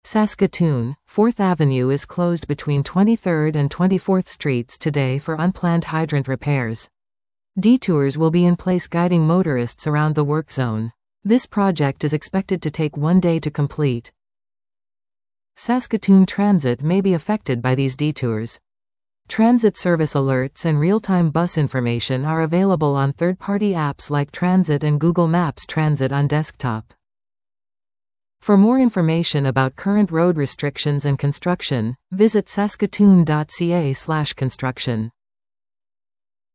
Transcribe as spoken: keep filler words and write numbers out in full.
Saskatoon, fourth Avenue is closed between twenty-third and twenty-fourth Streets today for unplanned hydrant repairs. Detours will be in place guiding motorists around the work zone. This project is expected to take one day to complete. Saskatoon Transit may be affected by these detours. Transit service alerts and real-time bus information are available on third-party apps like Transit and Google Maps Transit on desktop. For more information about current road restrictions and construction, visit saskatoon dot c a slash construction.